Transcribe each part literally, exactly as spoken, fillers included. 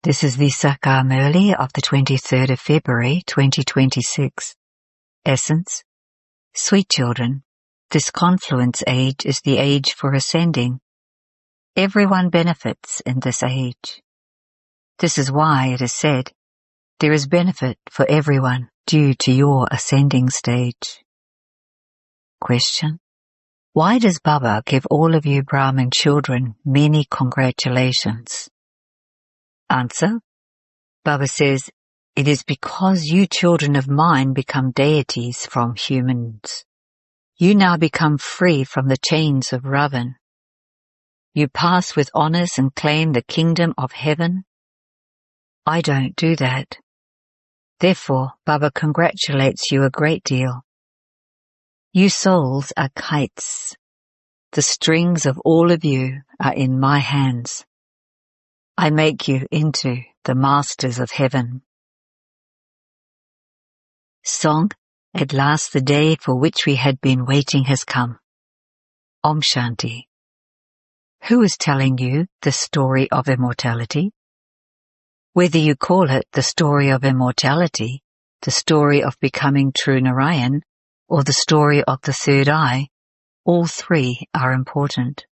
This is Visakha Murli of the twenty-third of February twenty twenty-six. Essence. Sweet children, this confluence age is the age for ascending. Everyone benefits in this age. This is why it is said, there is benefit for everyone due to your ascending stage. Question. Why does Baba give all of you Brahmin children many congratulations? Answer. Baba says, it is because you children of mine become deities from humans. You now become free from the chains of Ravan. You pass with honors and claim the kingdom of heaven. I don't do that. Therefore, Baba congratulates you a great deal. You souls are kites. The strings of all of you are in my hands. I make you into the masters of heaven. Song. At last the day for which we had been waiting has come. Om Shanti. Who is telling you the story of immortality? Whether you call it the story of immortality, the story of becoming true Narayan, or the story of the third eye, all three are important.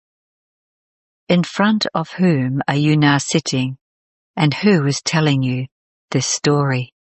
In front of whom are you now sitting, and who is telling you this story?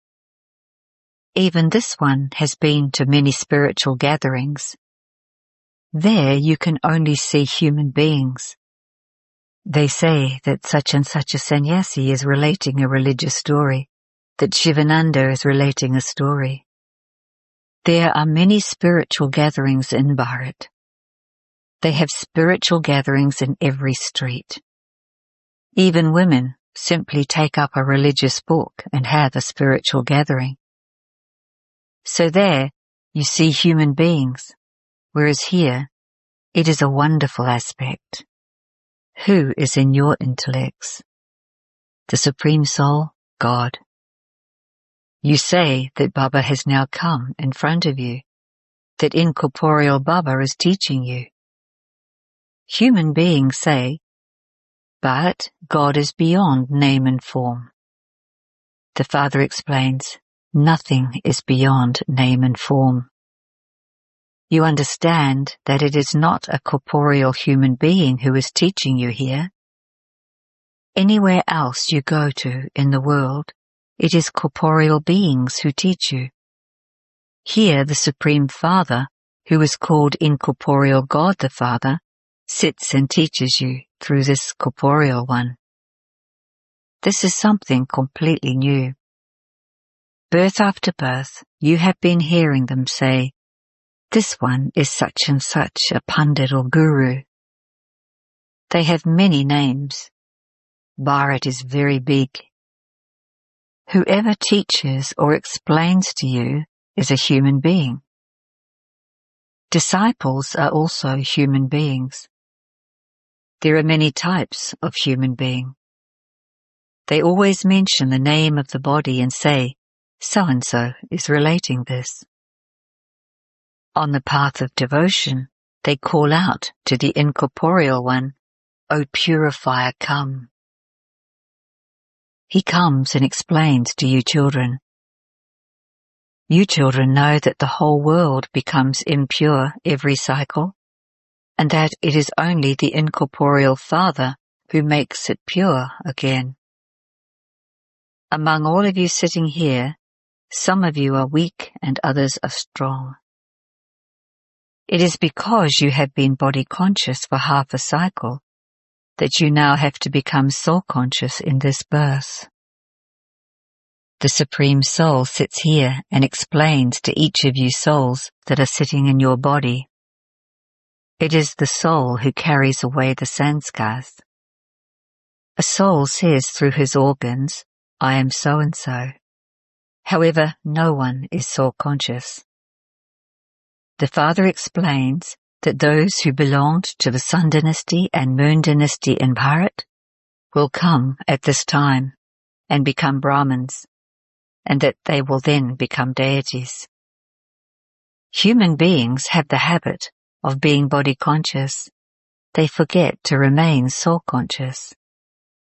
Even this one has been to many spiritual gatherings. There you can only see human beings. They say that such and such a sannyasi is relating a religious story, that Shivananda is relating a story. There are many spiritual gatherings in Bharat. They have spiritual gatherings in every street. Even women simply take up a religious book and have a spiritual gathering. So there you see human beings, whereas here it is a wonderful aspect. Who is in your intellects? The Supreme Soul, God. You say that Baba has now come in front of you, that incorporeal Baba is teaching you. Human beings say, but God is beyond name and form. The Father explains, nothing is beyond name and form. You understand that it is not a corporeal human being who is teaching you here. Anywhere else you go to in the world, it is corporeal beings who teach you. Here the Supreme Father, who is called incorporeal God the Father, sits and teaches you through this corporeal one. This is something completely new. Birth after birth, you have been hearing them say, this one is such and such a Pandit or Guru. They have many names. Bharat is very big. Whoever teaches or explains to you is a human being. Disciples are also human beings. There are many types of human being. They always mention the name of the body and say, so-and-so is relating this. On the path of devotion, they call out to the incorporeal one, O purifier, come. He comes and explains to you children. You children know that the whole world becomes impure every cycle, and that it is only the incorporeal Father who makes it pure again. Among all of you sitting here, some of you are weak and others are strong. It is because you have been body conscious for half a cycle that you now have to become soul conscious in this birth. The Supreme Soul sits here and explains to each of you souls that are sitting in your body. It is the soul who carries away the sanskars. A soul says through his organs, I am so and so. However, no one is soul conscious. The Father explains that those who belonged to the Sun dynasty and Moon dynasty in Bharat will come at this time and become Brahmins, and that they will then become deities. Human beings have the habit of being body conscious. They forget to remain soul conscious.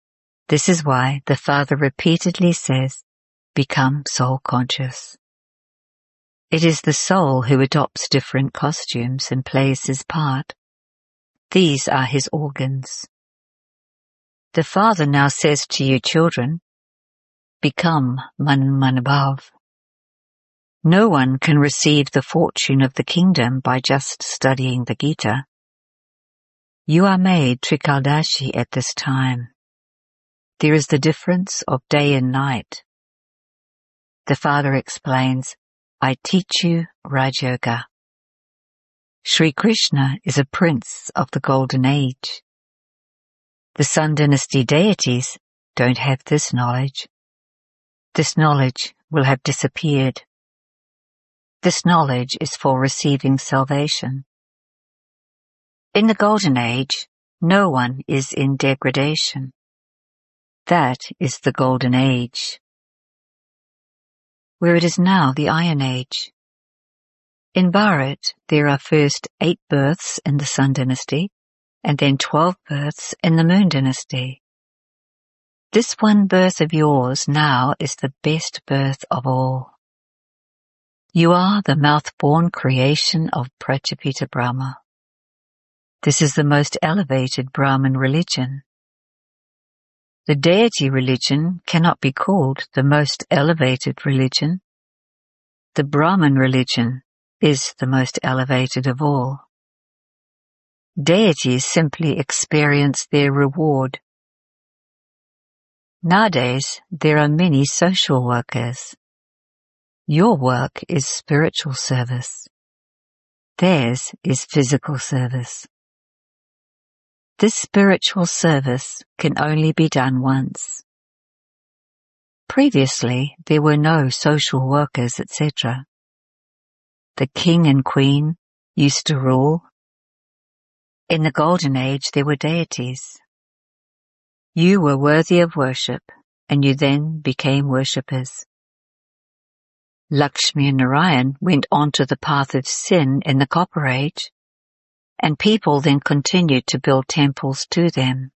This is why the Father repeatedly says, become soul conscious. It is the soul who adopts different costumes and plays his part. These are his organs. The Father now says to you children, become Manmanabhav. No one can receive the fortune of the kingdom by just studying the Gita. You are made Trikaldashi at this time. There is the difference of day and night. The Father explains, I teach you Rajoga. Sri Krishna is a prince of the golden age. The Sun Dynasty deities don't have this knowledge. This knowledge will have disappeared. This knowledge is for receiving salvation. In the Golden Age, no one is in degradation. That is the Golden Age. Where it is now the Iron Age. In Bharat, there are first eight births in the Sun Dynasty, and then twelve births in the Moon Dynasty. This one birth of yours now is the best birth of all. You are the mouth-born creation of Prajapita Brahma. This is the most elevated Brahman religion. The deity religion cannot be called the most elevated religion. The Brahman religion is the most elevated of all. Deities simply experience their reward. Nowadays, there are many social workers. Your work is spiritual service. Theirs is physical service. This spiritual service can only be done once. Previously, there were no social workers, et cetera. The king and queen used to rule. In the Golden Age, there were deities. You were worthy of worship, and you then became worshippers. Lakshmi and Narayan went onto the path of sin in the Copper Age, and people then continued to build temples to them.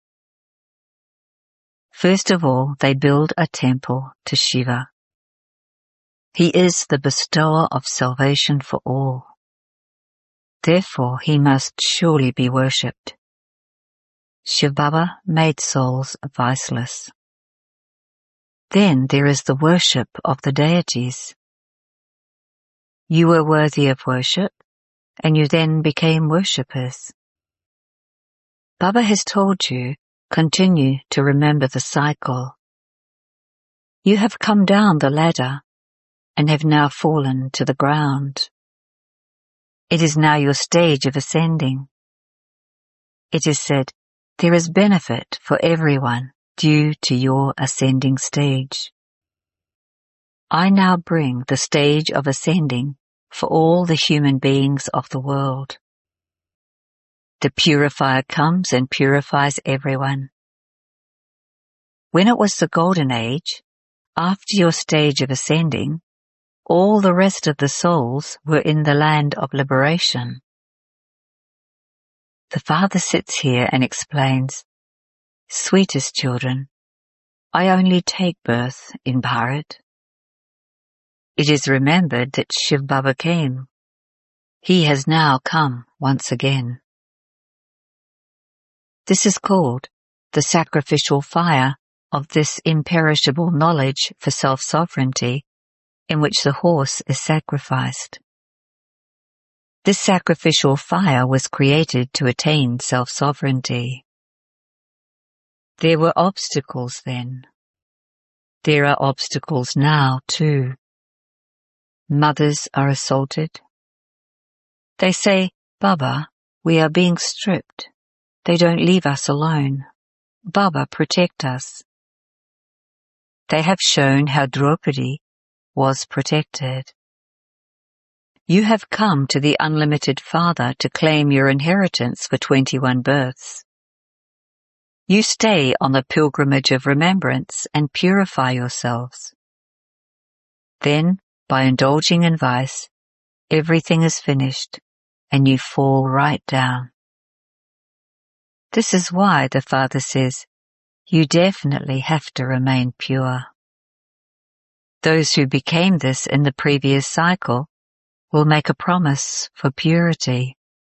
First of all, they build a temple to Shiva. He is the bestower of salvation for all. Therefore, he must surely be worshipped. Shiv Baba made souls viceless. Then there is the worship of the deities. You were worthy of worship, and you then became worshippers. Baba has told you, continue to remember the cycle. You have come down the ladder, and have now fallen to the ground. It is now your stage of ascending. It is said, there is benefit for everyone due to your ascending stage. I now bring the stage of ascending for all the human beings of the world. The purifier comes and purifies everyone. When it was the Golden Age, after your stage of ascending, all the rest of the souls were in the land of liberation. The Father sits here and explains, sweetest children, I only take birth in Bharat. It is remembered that Shiv Baba came. He has now come once again. This is called the sacrificial fire of this imperishable knowledge for self-sovereignty, in which the horse is sacrificed. This sacrificial fire was created to attain self-sovereignty. There were obstacles then. There are obstacles now too. Mothers are assaulted. They say, Baba, we are being stripped. They don't leave us alone. Baba, protect us. They have shown how Draupadi was protected. You have come to the unlimited Father to claim your inheritance for twenty-one births. You stay on the pilgrimage of remembrance and purify yourselves. Then, by indulging in vice, everything is finished, and you fall right down. This is why the Father says, you definitely have to remain pure. Those who became this in the previous cycle will make a promise for purity.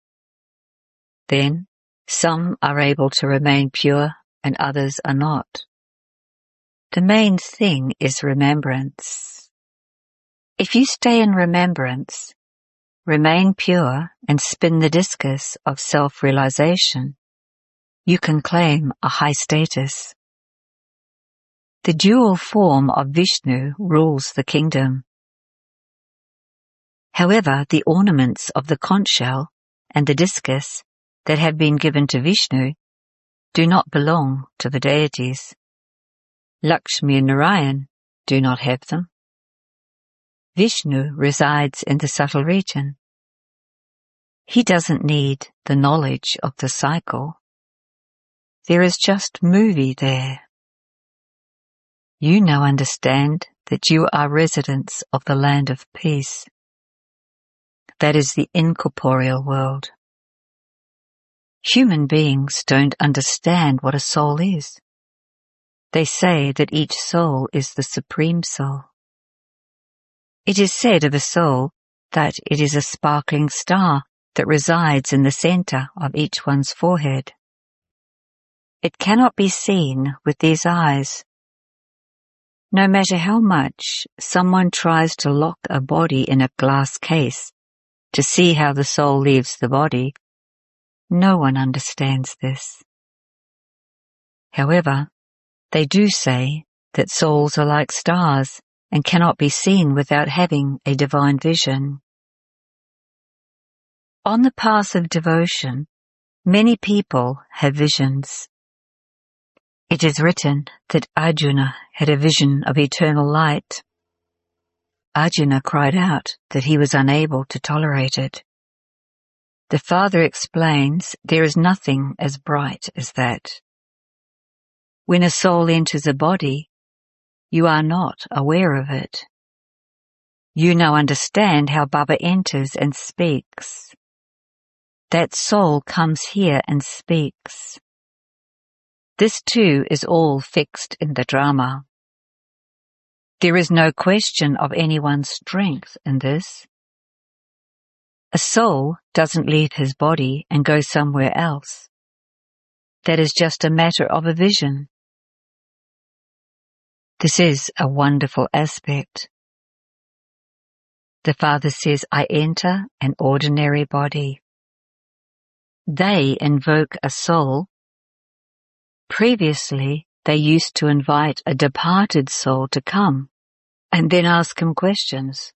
Then, some are able to remain pure and others are not. The main thing is remembrance. If you stay in remembrance, remain pure and spin the discus of self-realization, you can claim a high status. The dual form of Vishnu rules the kingdom. However, the ornaments of the conch shell and the discus that have been given to Vishnu do not belong to the deities. Lakshmi and Narayan do not have them. Vishnu resides in the subtle region. He doesn't need the knowledge of the cycle. There is just movie there. You now understand that you are residents of the land of peace. That is the incorporeal world. Human beings don't understand what a soul is. They say that each soul is the supreme soul. It is said of a soul that it is a sparkling star that resides in the center of each one's forehead. It cannot be seen with these eyes. No matter how much someone tries to lock a body in a glass case to see how the soul leaves the body, no one understands this. However, they do say that souls are like stars and cannot be seen without having a divine vision. On the path of devotion, many people have visions. It is written that Arjuna had a vision of eternal light. Arjuna cried out that he was unable to tolerate it. The Father explains there is nothing as bright as that. When a soul enters a body, you are not aware of it. You now understand how Baba enters and speaks. That soul comes here and speaks. This too is all fixed in the drama. There is no question of anyone's strength in this. A soul doesn't leave his body and go somewhere else. That is just a matter of a vision. This is a wonderful aspect. The Father says, I enter an ordinary body. They invoke a soul. Previously, they used to invite a departed soul to come and then ask him questions.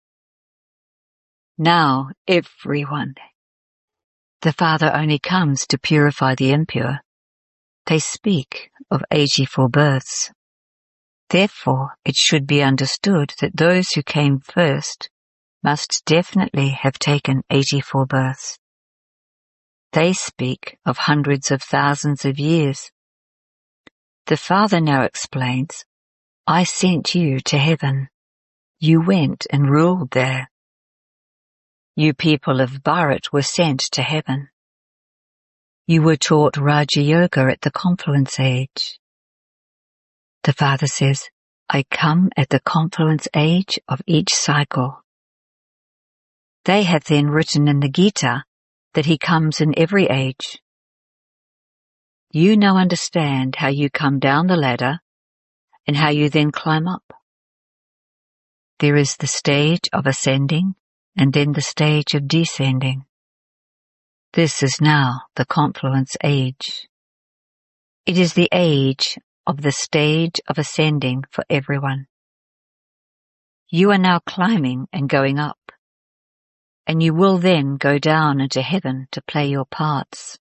Now, everyone. The Father only comes to purify the impure. They speak of eighty-four births. Therefore, it should be understood that those who came first must definitely have taken eighty-four births. They speak of hundreds of thousands of years. The Father now explains, I sent you to heaven. You went and ruled there. You people of Bharat were sent to heaven. You were taught Raja Yoga at the confluence age. The Father says, I come at the confluence age of each cycle. They have then written in the Gita that he comes in every age. You now understand how you come down the ladder and how you then climb up. There is the stage of ascending and then the stage of descending. This is now the confluence age. It is the age of the stage of ascending for everyone. You are now climbing and going up, and you will then go down into heaven to play your parts.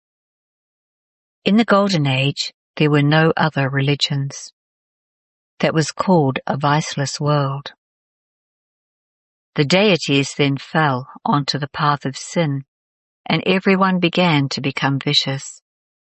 In the Golden Age, there were no other religions. That was called a viceless world. The deities then fell onto the path of sin, and everyone began to become vicious.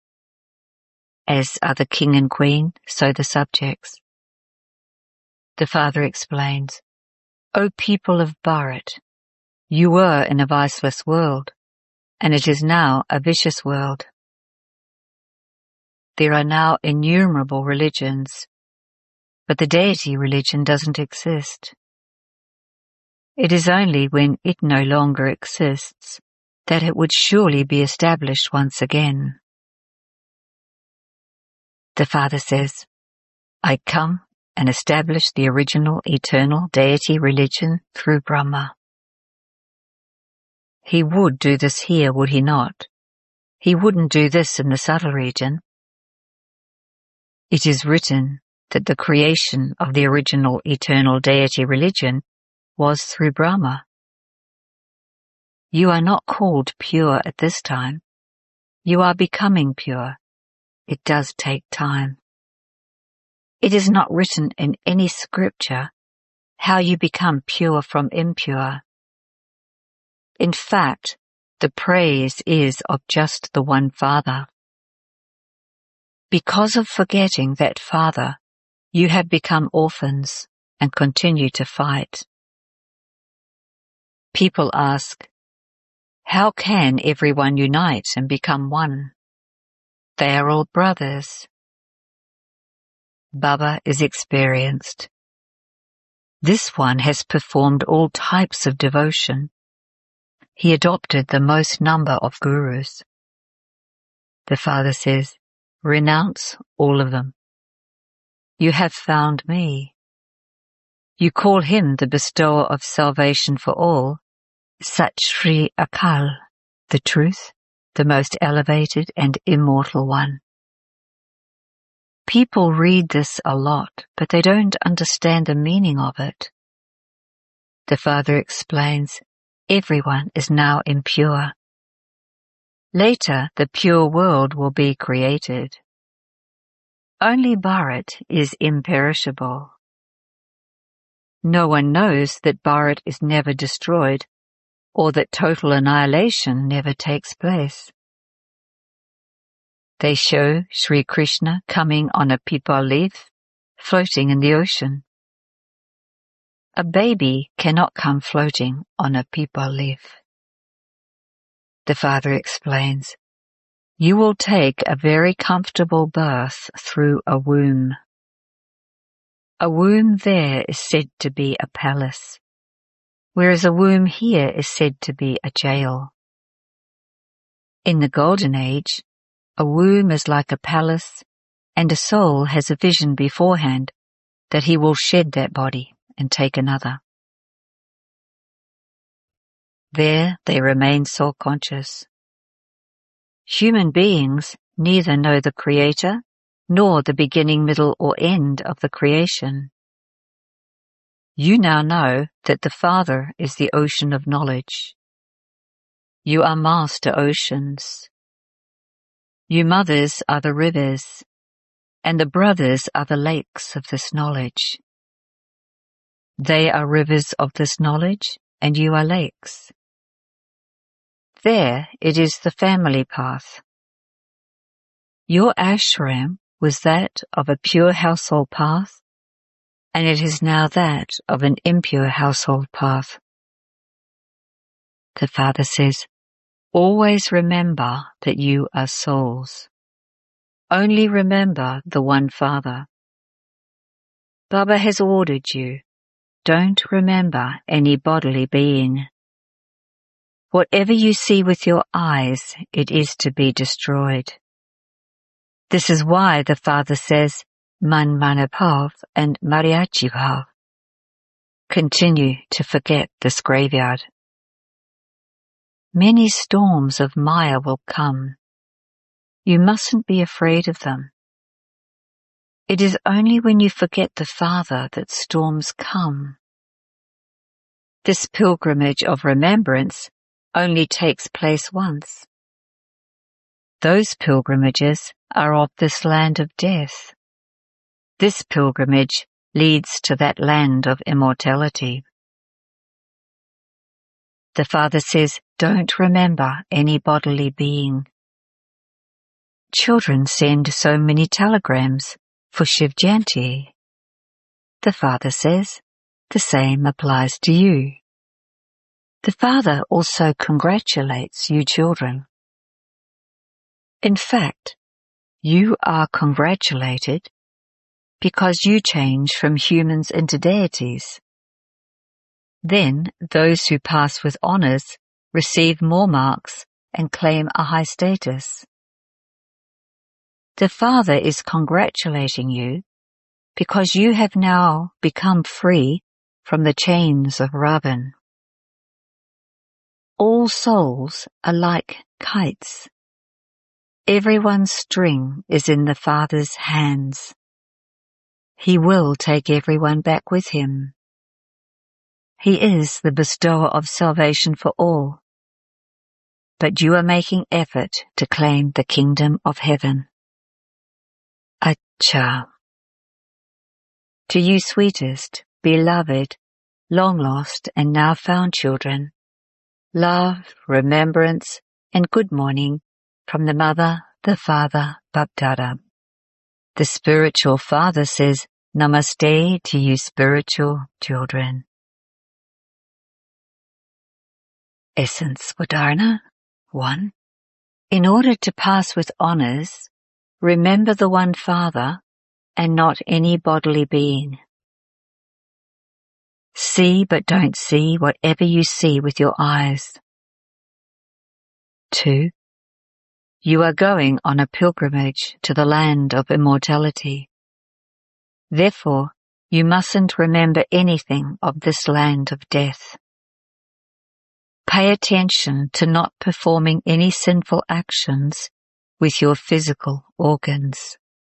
As are the king and queen, so the subjects. The Father explains, O people of Bharat, you were in a viceless world, and it is now a vicious world. there are now innumerable religions, but the deity religion doesn't exist. It is only when it no longer exists that it would surely be established once again. The Father says, I come and establish the original eternal deity religion through Brahma. He would do this here, would he not? He wouldn't do this in the subtle region. It is written that the creation of the original eternal deity religion was through Brahma. You are not called pure at this time. You are becoming pure. It does take time. It is not written in any scripture how you become pure from impure. In fact, the praise is of just the one Father. Because of forgetting that Father, you have become orphans and continue to fight. People ask, how can everyone unite and become one? They are all brothers. Baba is experienced. This one has performed all types of devotion. He adopted the most number of gurus. The Father says, renounce all of them. You have found me. You call him the bestower of salvation for all, Sat Shri Akal, the truth, the most elevated and immortal one. People read this a lot, but they don't understand the meaning of it. The Father explains, everyone is now impure. Later, the pure world will be created. Only Bharat is imperishable. No one knows that Bharat is never destroyed, or that total annihilation never takes place. They show Sri Krishna coming on a pipal leaf, floating in the ocean. A baby cannot come floating on a pipal leaf. The Father explains, you will take a very comfortable birth through a womb. A womb there is said to be a palace, whereas a womb here is said to be a jail. In the Golden Age, a womb is like a palace, and a soul has a vision beforehand that he will shed that body and take another. There they remain soul-conscious. Human beings neither know the Creator nor the beginning, middle, or end of the creation. You now know that the Father is the ocean of knowledge. You are master oceans. You mothers are the rivers, and the brothers are the lakes of this knowledge. They are rivers of this knowledge, and you are lakes. There it is the family path. Your ashram was that of a pure household path, and it is now that of an impure household path. The Father says, always remember that you are souls. Only remember the one Father. Baba has ordered you, don't remember any bodily being. Whatever you see with your eyes, it is to be destroyed. This is why the Father says, Man Manabhav and Mariachi Bhav. Continue to forget this graveyard. Many storms of Maya will come. You mustn't be afraid of them. It is only when you forget the Father that storms come. This pilgrimage of remembrance only takes place once. Those pilgrimages are of this land of death. This pilgrimage leads to that land of immortality. The Father says, don't remember any bodily being. Children send so many telegrams for Shiv Jayanti. The Father says, the same applies to you. The Father also congratulates you children. In fact, You are congratulated because you change from humans into deities. Then those who pass with honors receive more marks and claim a high status. The Father is congratulating you because you have now become free from the chains of Ravan. All souls are like kites. Everyone's string is in the Father's hands. He will take everyone back with him. He is the bestower of salvation for all. But you are making effort to claim the kingdom of heaven. Acha. To you, sweetest, beloved, long lost and now found children, love, remembrance, and good morning from the Mother, the Father, Bapdada. The spiritual Father says, Namaste to you spiritual children. Essence Uddharana one. In order to pass with honors, remember the one Father and not any bodily being. See but don't see whatever you see with your eyes. two. You are going on a pilgrimage to the land of immortality. Therefore, you mustn't remember anything of this land of death. Pay attention to not performing any sinful actions with your physical organs.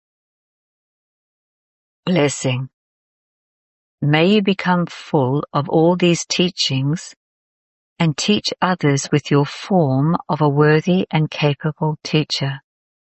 Blessing. May you become full of all these teachings and teach others with your form of a worthy and capable teacher.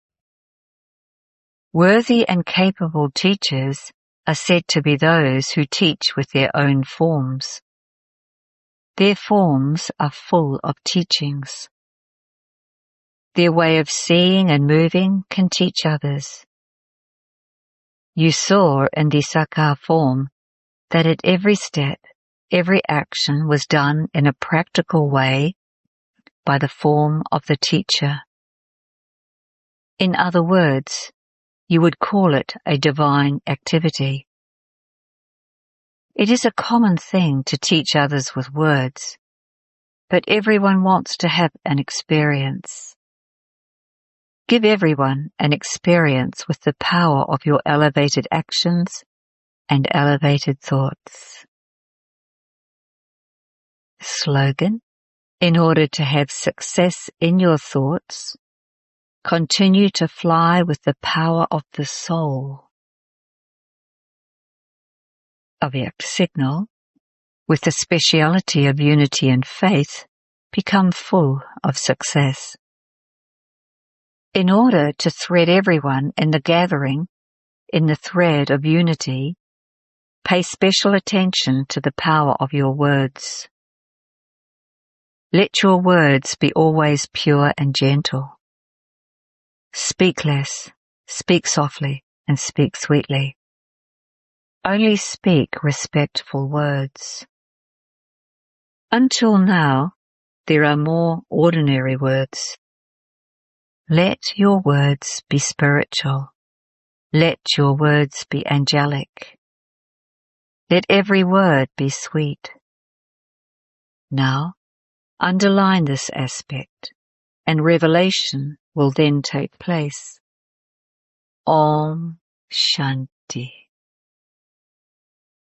Worthy and capable teachers are said to be those who teach with their own forms. Their forms are full of teachings. Their way of seeing and moving can teach others. You saw in the Sakar form that at every step, every action was done in a practical way by the form of the teacher. In other words, you would call it a divine activity. It is a common thing to teach others with words, but everyone wants to have an experience. Give everyone an experience with the power of your elevated actions and elevated thoughts. Slogan: in order to have success in your thoughts, continue to fly with the power of the soul. Avyakt signal: with the speciality of unity and faith, become full of success. In order to thread everyone in the gathering in the thread of unity, pay special attention to the power of your words. Let your words be always pure and gentle. Speak less, speak softly, and speak sweetly. Only speak respectful words. Until now, there are more ordinary words. Let your words be spiritual. Let your words be angelic. Let every word be sweet. Now, underline this aspect, and revelation will then take place. Om Shanti.